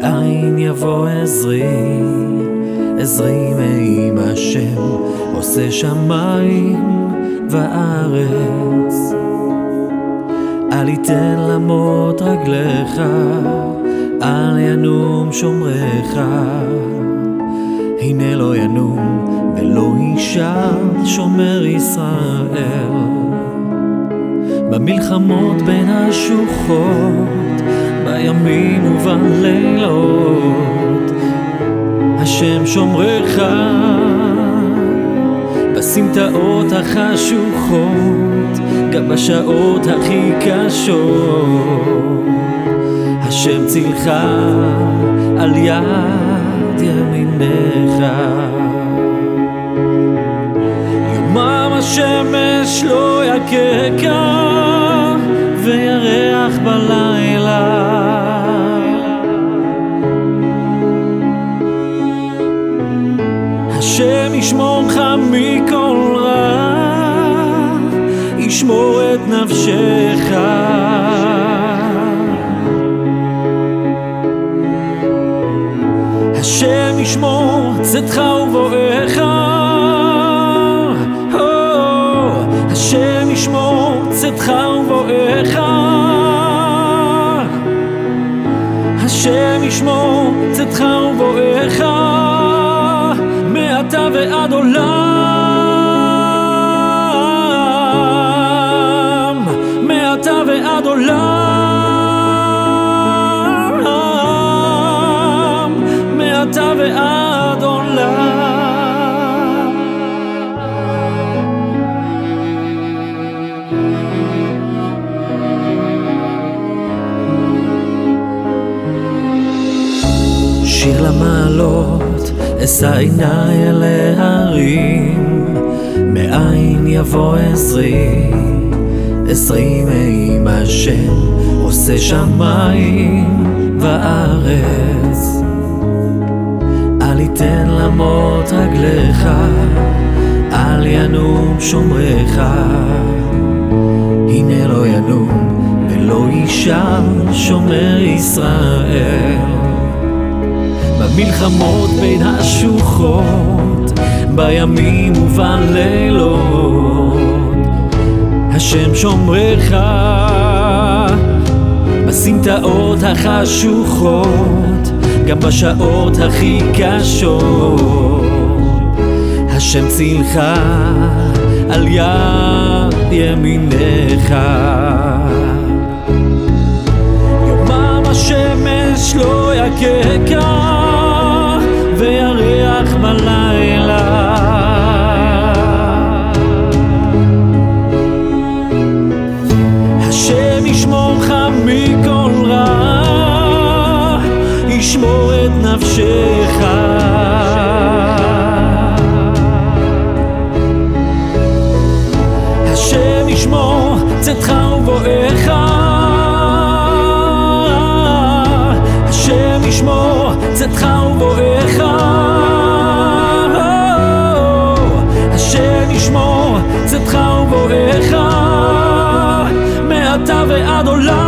מאין יבוא עזרי, עזרי מעם השם, עושה שמיים וארץ. אל יתן למוט רגליך, אל ינום שומרך. הנה לא ינום ולא יישן שומר ישראל. במלחמות בין השוחות, בימים ובלילות, השם שומרך. בסמטאות החשוכות, גם בשעות הכי קשות, השם צילך על יד ימינך. יומם השמש לא יככה, וירח בלילה. השם ישמורך מכל רע, ישמור את נפשך. השם ישמור צאתך ובואך. השם ישמור צאתך ובואך. השם ישמור צאתך ובואך, מעתה ועד עולם, מעתה ועד עולם, מעתה ועד עולם. שיר למעלות, אשא עיניי אל ההרים, מאין יבוא עזרי, עזרי מעם השם, עושה שמיים וארץ. אל יתן למוט רגליך, אל ינום שומרך. הנה לא ינום ולא יישן שומר ישראל. במלחמות בין השוחות, בימים ובלילות, השם שומרך. בסמטאות החשוכות, גם בשעות הכי קשות, השם צילך על יד ימינך. יומם השמש לא יככה, וירח בלילה. השם ישמורך מכל רע, ישמור את נפשך. השם ישמור צאתך ובואך. השם ישמור צאתך ובואך. השם ישמור צאתך ובואך, מעתה ועד עולם.